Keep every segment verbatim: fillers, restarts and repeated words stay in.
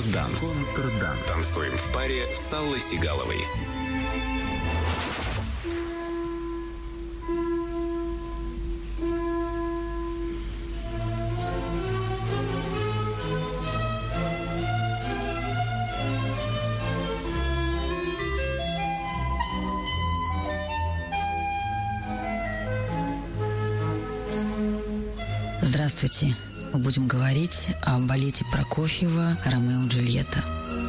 Контрданс. Контрданс. Танцуем в паре с Аллой Сигаловой. Здравствуйте. Мы будем говорить о балете Прокофьева «Ромео и Джульетта».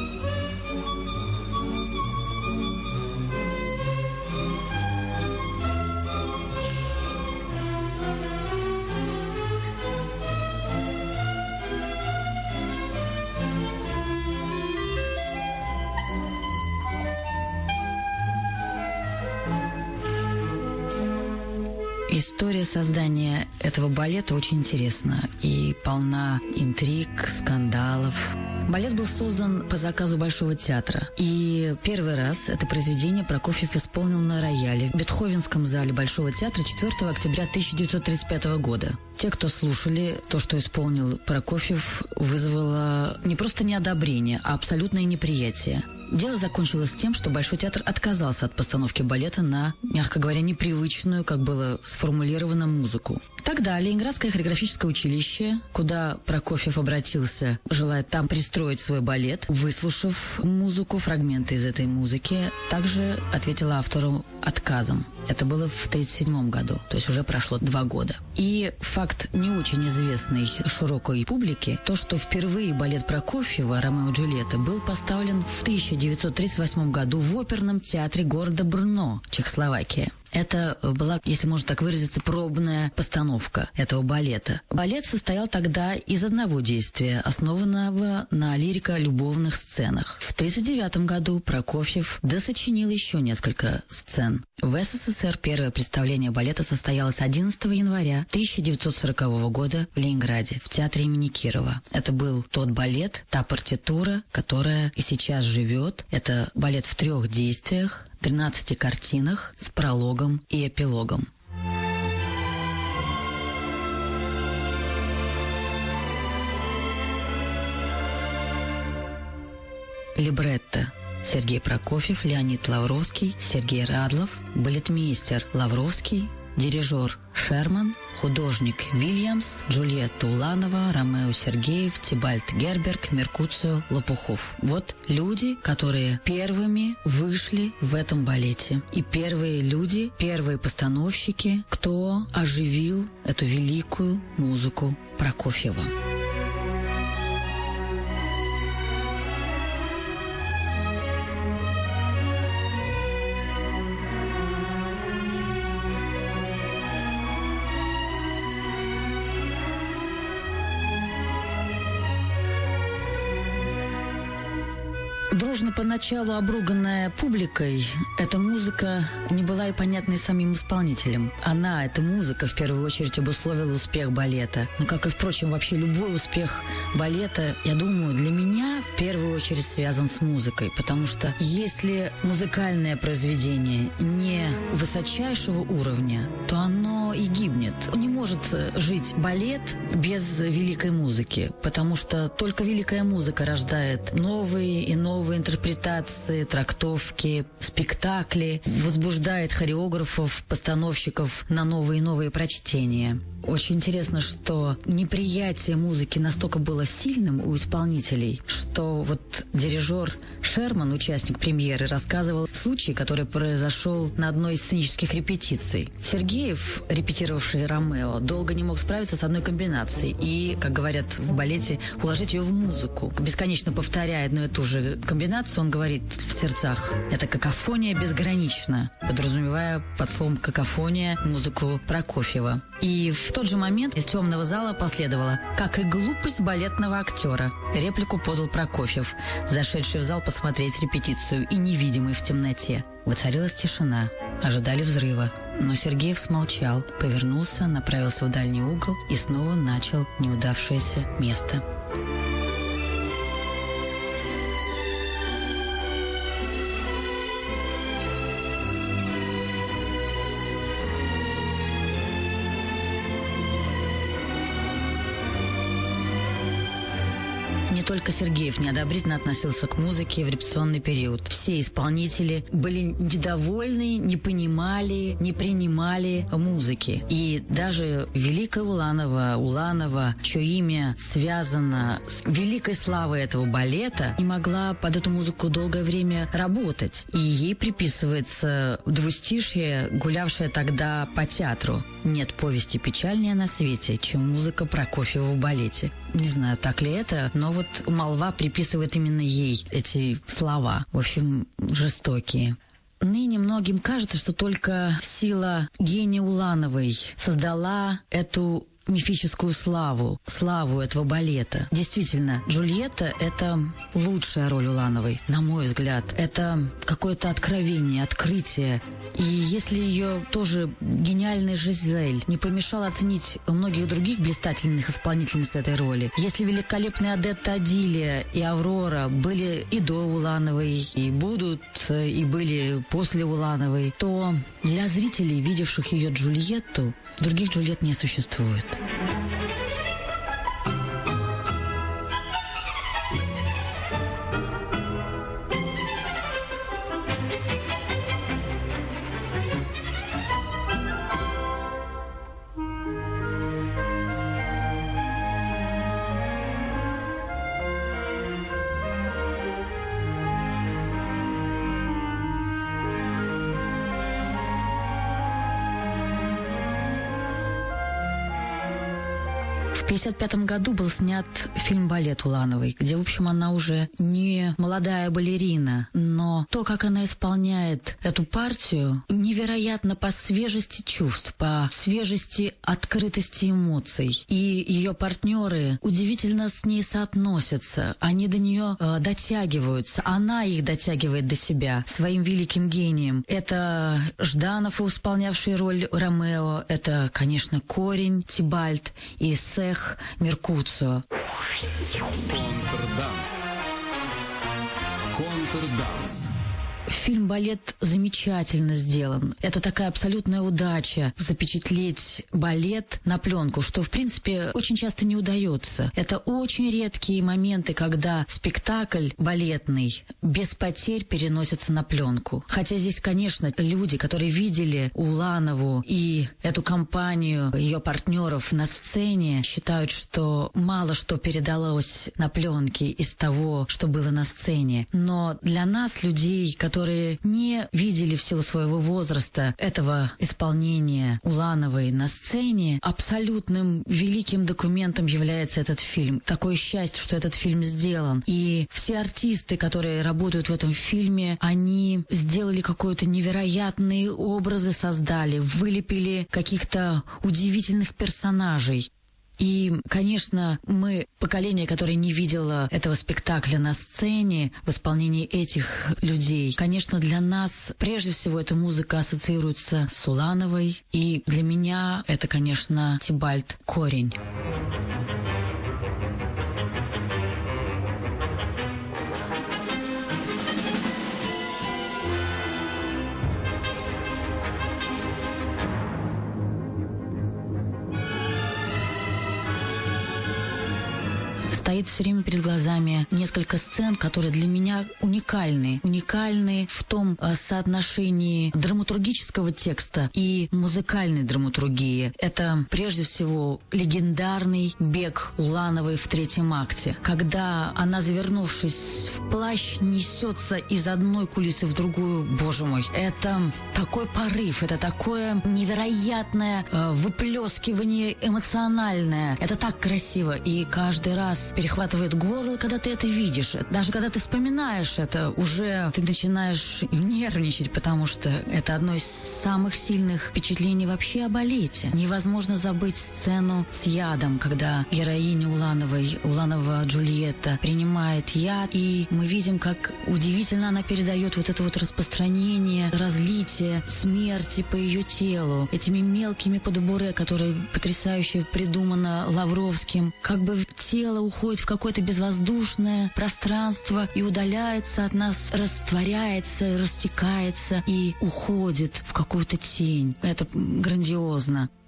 История создания этого балета очень интересна и полна интриг, скандалов. Балет был создан по заказу Большого театра. И первый раз это произведение Прокофьев исполнил на рояле в Бетховенском зале Большого театра четвёртого октября тысяча девятьсот тридцать пятого года. Те, кто слушали то, что исполнил Прокофьев, вызвало не просто неодобрение, а абсолютное неприятие. Дело закончилось тем, что Большой театр отказался от постановки балета на, мягко говоря, непривычную, как было сформулировано, музыку. Тогда Ленинградское хореографическое училище, куда Прокофьев обратился, желая там пристроить свой балет, выслушав музыку, фрагменты из этой музыки, также ответило автору отказом. Это было в тридцать седьмом году, то есть уже прошло два года. И факт не очень известный широкой публике, то, что впервые балет Прокофьева «Ромео и Джульетта» был поставлен в тысяча девятьсот тридцать восьмом году в оперном театре города Брно, Чехословакия. Это была, если можно так выразиться, пробная постановка этого балета. Балет состоял тогда из одного действия, основанного на лирико-любовных сценах. В тридцать девятом году Прокофьев досочинил еще несколько сцен. В СССР первое представление балета состоялось одиннадцатого января тысяча девятьсот сорокового года в Ленинграде, в театре имени Кирова. Это был тот балет, та партитура, которая и сейчас живет. Это балет в трех действиях, тринадцати картинах с прологом и эпилогом. Либретто: Сергей Прокофьев, Леонид Лавровский, Сергей Радлов, балетмейстер Лавровский, дирижер Шерман, художник Вильямс, Джульетта Уланова, Ромео Сергеев, Тибальт Герберг, Меркуцио Лопухов. Вот люди, которые первыми вышли в этом балете. И первые люди, первые постановщики, кто оживил эту великую музыку Прокофьева. Дружно поначалу обруганная публикой, эта музыка не была и понятной самим исполнителям. Она, эта музыка, в первую очередь обусловила успех балета. Но, как и, впрочем, вообще любой успех балета, я думаю, для меня в первую очередь связан с музыкой. Потому что если музыкальное произведение не высочайшего уровня, то оно и гибнет. Не может жить балет без великой музыки, потому что только великая музыка рождает новые и новые интерпретации, трактовки, спектакли, возбуждает хореографов, постановщиков на новые и новые прочтения. Очень интересно, что неприятие музыки настолько было сильным у исполнителей, что вот дирижер Шерман, участник премьеры, рассказывал случай, который произошел на одной из сценических репетиций. Сергеев, репетировавший Ромео, долго не мог справиться с одной комбинацией и, как говорят в балете, уложить ее в музыку. Бесконечно повторяя одну и ту же комбинацию, он говорит в сердцах: «Это какофония безгранична», подразумевая под словом «какофония» музыку Прокофьева. И в тот же момент из темного зала последовало: «Как и глупость балетного актера». Реплику подал Прокофьев, зашедший в зал посмотреть репетицию и невидимый в темноте. Воцарилась тишина, ожидали взрыва. Но Сергеев смолчал, повернулся, направился в дальний угол и снова начал неудавшееся место. только Сергеев неодобрительно относился к музыке в репетиционный период. Все исполнители были недовольны, не понимали, не принимали музыки. И даже великая Уланова, Уланова, чье имя связано с великой славой этого балета, не могла под эту музыку долгое время работать. И ей приписывается двустишье, гулявшее тогда по театру. Нет повести печальнее на свете, чем музыка Прокофьева в балете. Не знаю, так ли это, но вот молва приписывает именно ей эти слова. В общем, жестокие. Ныне многим кажется, что только сила гения Улановой создала эту мифическую славу, славу этого балета. Действительно, Джульетта — это лучшая роль Улановой, на мой взгляд. Это какое-то откровение, открытие. И если ее тоже гениальный Жизель не помешал оценить многих других блистательных исполнительниц этой роли, если великолепные Одетта Адилия и Аврора были и до Улановой, и будут, и были после Улановой, то для зрителей, видевших ее Джульетту, других Джульетт не существует. В тысяча девятьсот пятьдесят пятом году был снят фильм «Балет» Улановой, где, в общем, она уже не молодая балерина, но то, как она исполняет эту партию, невероятно по свежести чувств, по свежести открытости эмоций. И ее партнеры удивительно с ней соотносятся, они до нее э, дотягиваются, она их дотягивает до себя своим великим гением. Это Жданов, исполнявший роль Ромео, это, конечно, Корень, Тибальт и Сех, Меркуцио. Контрданс. Контрданс. Фильм «Балет» замечательно сделан. Это такая абсолютная удача запечатлеть балет на пленку, что, в принципе, очень часто не удается. Это очень редкие моменты, когда спектакль балетный без потерь переносится на пленку. Хотя здесь, конечно, люди, которые видели Уланову и эту компанию ее партнеров на сцене, считают, что мало что передалось на пленке из того, что было на сцене. Но для нас, людей, которые не видели в силу своего возраста этого исполнения Улановой на сцене, абсолютным великим документом является этот фильм. Такое счастье, что этот фильм сделан. И все артисты, которые работают в этом фильме, они сделали какие-то невероятные образы, создали, вылепили каких-то удивительных персонажей. И, конечно, мы, поколение, которое не видело этого спектакля на сцене, в исполнении этих людей, конечно, для нас прежде всего эта музыка ассоциируется с Улановой. И для меня это, конечно, Тибальт, Корень. Стоит все время перед глазами несколько сцен, которые для меня уникальны. Уникальны в том э, соотношении драматургического текста и музыкальной драматургии. Это, прежде всего, легендарный бег Улановой в третьем акте, когда она, завернувшись в плащ, несется из одной кулисы в другую. Боже мой, это такой порыв, это такое невероятное э, выплескивание эмоциональное. Это так красиво, и каждый раз перехватывает горло, когда ты это видишь. Даже когда ты вспоминаешь это, уже ты начинаешь нервничать, потому что это одно из самых сильных впечатлений вообще о балете. Невозможно забыть сцену с ядом, когда героиня Улановой, Уланова Джульетта, принимает яд, и мы видим, как удивительно она передает вот это вот распространение, разлитие смерти по ее телу, этими мелкими подборы, которые потрясающе придумано Лавровским. Как бы тело уходит в какое-то безвоздушное пространство и удаляется от нас, растворяется, растекается и уходит в какую-то тень. Это грандиозно.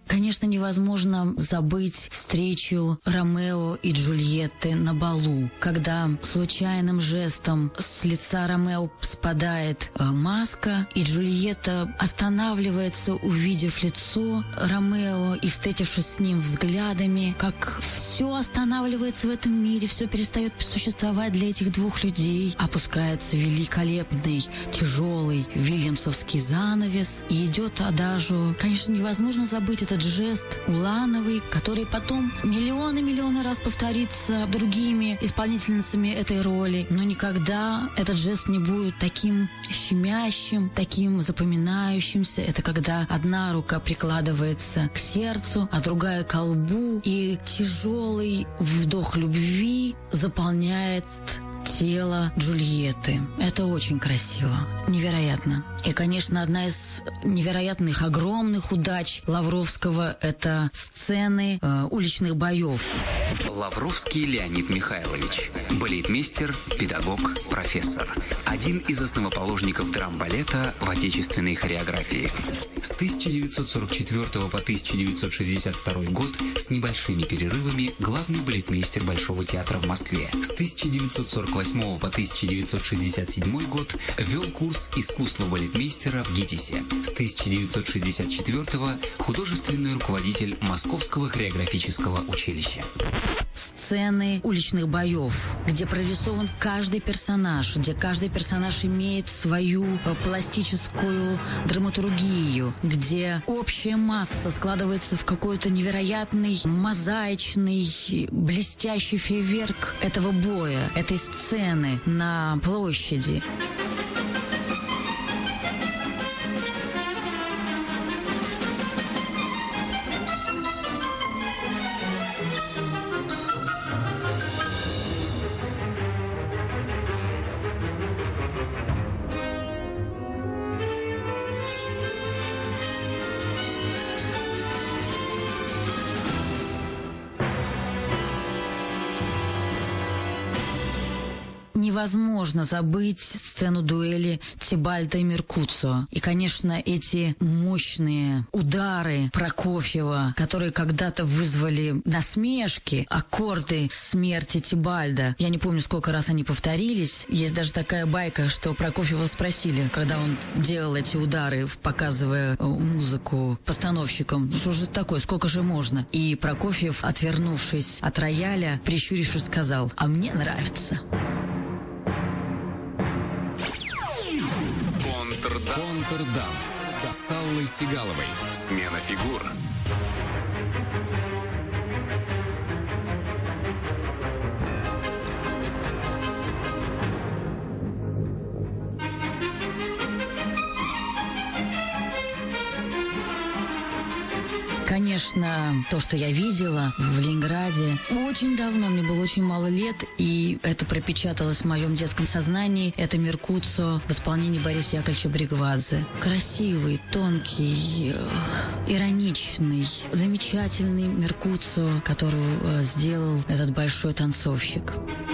Конечно, невозможно забыть встречу Ромео и Джульетты на балу, когда случайным жестом с лица Ромео спадает э, маска, и Джульетта останавливается, увидев лицо Ромео и встретившись с ним взглядами, как все останавливается в этом мире, все перестает существовать для этих двух людей. Опускается великолепный, тяжелый вильямсовский занавес, и идет адажио. Конечно, невозможно забыть этот жест улановый, который потом миллионы-миллионы раз повторится другими исполнительницами этой роли, но никогда этот жест не будет таким щемящим, таким запоминающимся. Это когда одна рука прикладывается к сердцу, а другая к колбу, и тяжелый вдох любви заполняет тело Джульетты. Это очень красиво, невероятно. И, конечно, одна из невероятных, огромных удач Лавровского – это сцены э, уличных боев. Лавровский Леонид Михайлович. Балетмейстер, педагог, профессор. Один из основоположников драм-балета в отечественной хореографии. С тысяча девятьсот сорок четвёртого по тысяча девятьсот шестьдесят второй год с небольшими перерывами главный балетмейстер Большого театра в Москве. С тысяча девятьсот сорок восьмого по тысяча девятьсот шестьдесят седьмой год вел курс искусства балетмейстера в ГИТИСе. С тысяча девятьсот шестьдесят четвёртого художественный руководитель Московского хореографического училища. Сцены уличных боев, где прорисован каждый персонаж, где каждый персонаж имеет свою пластическую драматургию, где общая масса складывается в какой-то невероятный, мозаичный, блестящий фейерверк этого боя, этой сцены на площади. Невозможно забыть сцену дуэли Тебальдо и Меркуцио. И, конечно, эти мощные удары Прокофьева, которые когда-то вызвали насмешки, аккорды смерти Тебальдо. Я не помню, сколько раз они повторились. Есть даже такая байка, что Прокофьева спросили, когда он делал эти удары, показывая музыку постановщикам, что же это такое, сколько же можно? И Прокофьев, отвернувшись от рояля, прищурившись, сказал: «А мне нравится». Контрданс с Аллой Сигаловой. Смена фигур. Конечно, то, что я видела в Ленинграде, очень давно, мне было очень мало лет, и это пропечаталось в моем детском сознании. Это Меркуцио в исполнении Бориса Яковлевича Бригвадзе. Красивый, тонкий, ироничный, замечательный Меркуцио, которого сделал этот большой танцовщик.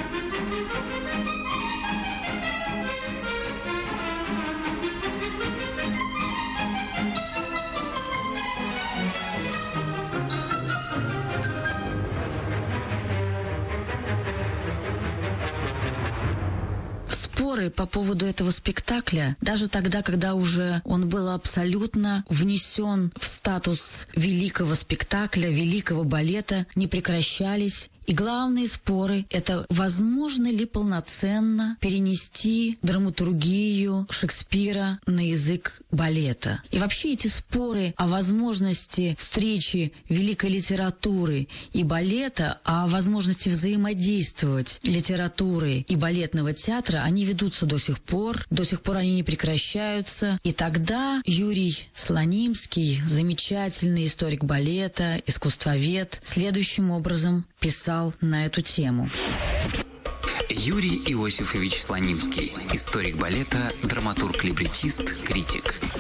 Споры по поводу этого спектакля, даже тогда, когда уже он был абсолютно внесен в статус великого спектакля, великого балета, не прекращались. И главные споры – это возможно ли полноценно перенести драматургию Шекспира на язык балета. И вообще эти споры о возможности встречи великой литературы и балета, о возможности взаимодействовать литературы и балетного театра, они ведутся до сих пор, до сих пор они не прекращаются. И тогда Юрий Слонимский, замечательный историк балета, искусствовед, следующим образом писал на эту тему. Юрий Иосифович Слонимский. Историк балета, драматург-либретист, критик. В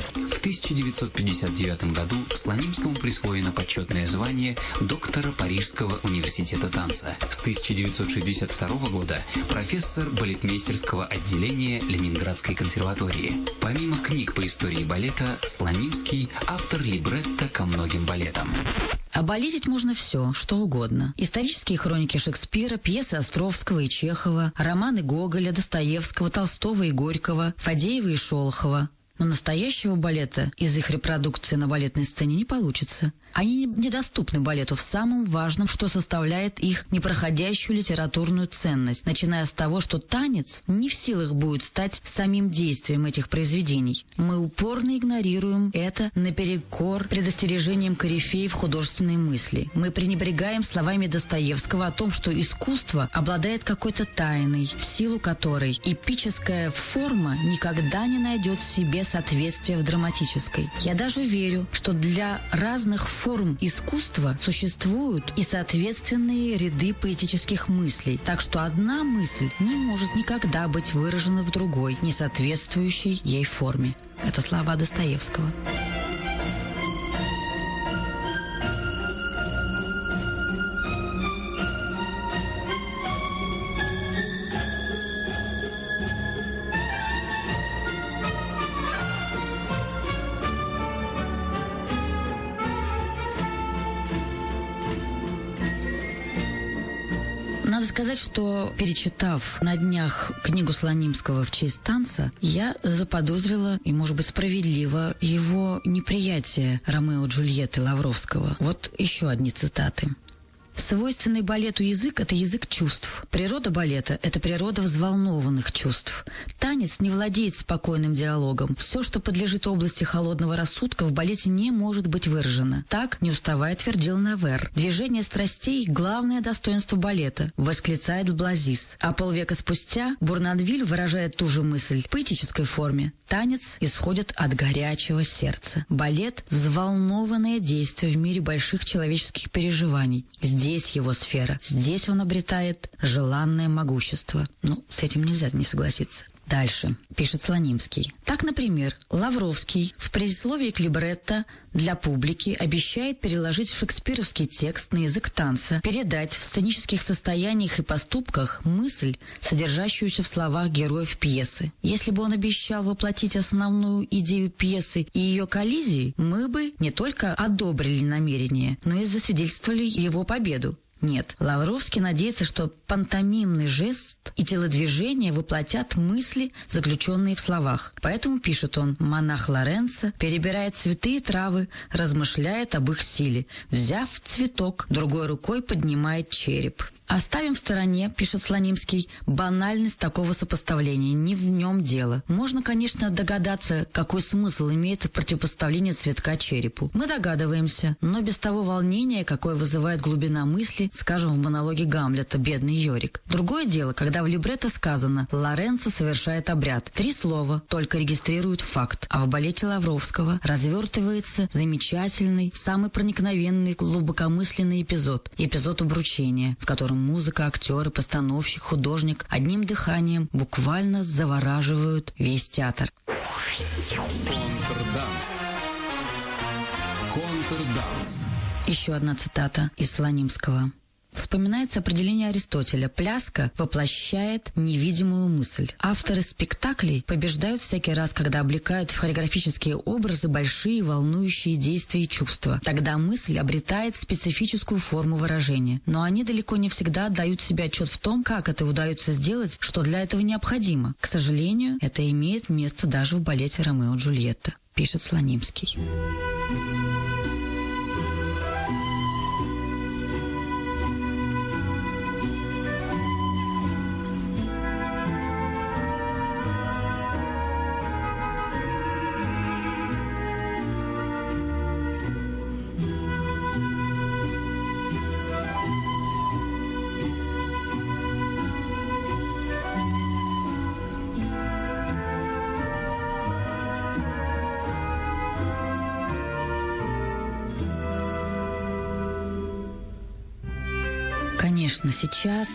тысяча девятьсот пятьдесят девятом году Слонимскому присвоено почетное звание доктора Парижского университета танца. С тысяча девятьсот шестьдесят второго года профессор балетмейстерского отделения Ленинградской консерватории. Помимо книг по истории балета, Слонимский – автор либретто ко многим балетам. Обалетить можно все, что угодно. Исторические хроники Шекспира, пьесы Островского и Чехова, романы Гоголя, Достоевского, Толстого и Горького, Фадеева и Шолохова. Но настоящего балета из их репродукции на балетной сцене не получится. Они недоступны балету в самом важном, что составляет их непроходящую литературную ценность, начиная с того, что танец не в силах будет стать самим действием этих произведений. Мы упорно игнорируем это наперекор предостережениям корифеев художественной мысли. Мы пренебрегаем словами Достоевского о том, что искусство обладает какой-то тайной, в силу которой эпическая форма никогда не найдет в себе соответствия в драматической. Я даже верю, что для разных форм форм искусства существуют и соответственные ряды поэтических мыслей, так что одна мысль не может никогда быть выражена в другой, не соответствующей ей форме. Это слова Достоевского. Надо сказать, что, перечитав на днях книгу Слонимского «В честь танца», я заподозрила, и, может быть, справедливо, его неприятие Ромео и Джульетты Лавровского. Вот еще одни цитаты. Свойственный балету язык – это язык чувств. Природа балета – это природа взволнованных чувств. Танец не владеет спокойным диалогом. Все, что подлежит области холодного рассудка, в балете не может быть выражено. Так, не уставая, твердил Навер. Движение страстей – главное достоинство балета, восклицает Блазис. А полвека спустя Бурнанвиль выражает ту же мысль в поэтической форме. Танец исходит от горячего сердца. Балет – взволнованное действие в мире больших человеческих переживаний. Здесь его сфера. Здесь он обретает желанное могущество. Ну, с этим нельзя не согласиться. Дальше, пишет Слонимский. Так, например, Лавровский в предисловии к либретто для публики обещает переложить шекспировский текст на язык танца, передать в сценических состояниях и поступках мысль, содержащуюся в словах героев пьесы. Если бы он обещал воплотить основную идею пьесы и ее коллизии, мы бы не только одобрили намерение, но и засвидетельствовали его победу. Нет, Лавровский надеется, что пантомимный жест и телодвижение воплотят мысли, заключенные в словах. Поэтому, пишет он, монах Лоренцо перебирает цветы и травы, размышляет об их силе. Взяв цветок, другой рукой поднимает череп. Оставим в стороне, пишет Слонимский, банальность такого сопоставления, не в нем дело. Можно, конечно, догадаться, какой смысл имеет противопоставление цветка черепу. Мы догадываемся, но без того волнения, какое вызывает глубина мысли, скажем, в монологе Гамлета «Бедный Йорик». Другое дело, когда в либретто сказано «Лоренцо совершает обряд». Три слова только регистрируют факт, а в балете Лавровского развертывается замечательный, самый проникновенный, глубокомысленный эпизод. Эпизод обручения, в котором музыка, актеры, постановщик, художник одним дыханием буквально завораживают весь театр. Контрданс. Контрданс. Еще одна цитата из Слонимского. Вспоминается определение Аристотеля. Пляска воплощает невидимую мысль. Авторы спектаклей побеждают всякий раз, когда облекают в хореографические образы большие волнующие действия и чувства. Тогда мысль обретает специфическую форму выражения. Но они далеко не всегда отдают себе отчет в том, как это удается сделать, что для этого необходимо. К сожалению, это имеет место даже в балете «Ромео и Джульетта», пишет Слонимский. Конечно, сейчас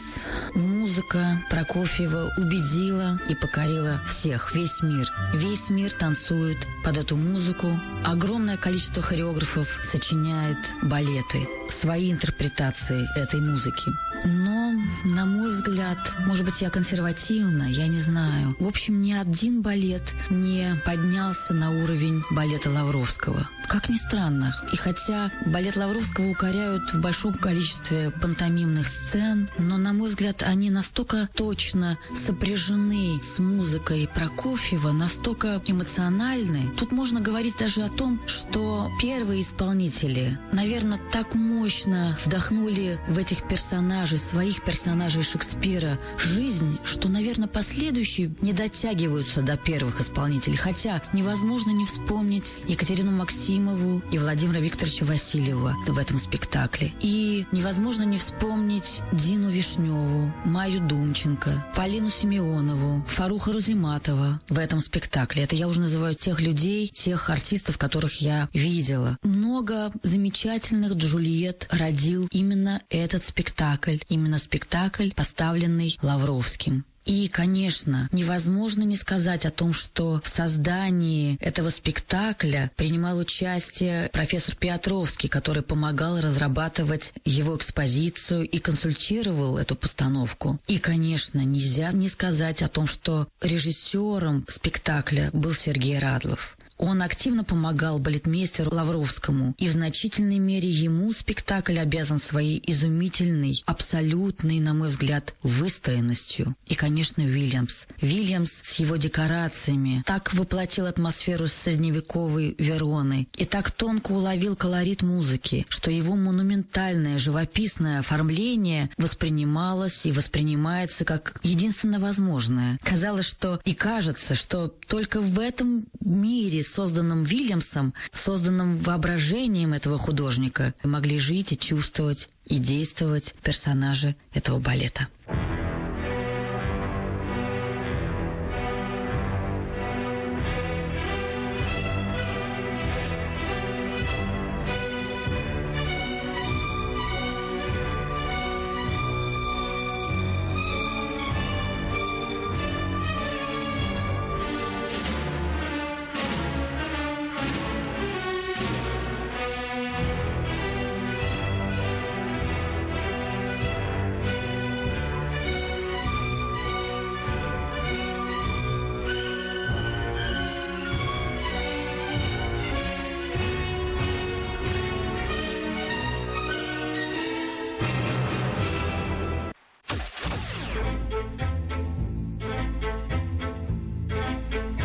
музыка Прокофьева убедила и покорила всех, весь мир. Весь мир танцует под эту музыку. Огромное количество хореографов сочиняет балеты, свои интерпретации этой музыки. Но, на мой взгляд, может быть, я консервативна, я не знаю. В общем, ни один балет не поднялся на уровень балета Лавровского. Как ни странно. И хотя балет Лавровского укоряют в большом количестве пантомимных сцен, но, на мой взгляд, они настолько точно сопряжены с музыкой Прокофьева, настолько эмоциональны. Тут можно говорить даже о том, что первые исполнители, наверное, так мощно вдохнули в этих персонажей, своих персонажей Шекспира, жизнь, что, наверное, последующие не дотягиваются до первых исполнителей. Хотя невозможно не вспомнить Екатерину Максимову и Владимира Викторовича Васильева в этом спектакле. И невозможно не вспомнить Дину Вишневу, Майю Думченко, Полину Семенову, Фаруха Рузиматова в этом спектакле. Это я уже называю тех людей, тех артистов, которых я видела. Много замечательных Джульетт родил именно этот спектакль. Именно спектакль, поставленный Лавровским. И, конечно, невозможно не сказать о том, что в создании этого спектакля принимал участие профессор Петровский, который помогал разрабатывать его экспозицию и консультировал эту постановку. И, конечно, нельзя не сказать о том, что режиссером спектакля был Сергей Радлов. Он активно помогал балетмейстеру Лавровскому, и в значительной мере ему спектакль обязан своей изумительной, абсолютной, на мой взгляд, выстроенностью. И, конечно, Вильямс. Вильямс с его декорациями так воплотил атмосферу средневековой Вероны и так тонко уловил колорит музыки, что его монументальное живописное оформление воспринималось и воспринимается как единственно возможное. Казалось, что и кажется, что только в этом мире, созданном Вильямсом, созданном воображением этого художника, могли жить и чувствовать и действовать персонажи этого балета.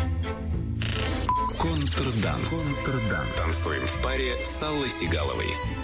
Контрданс. Контрданс. Танцуем в паре с Аллой Сигаловой.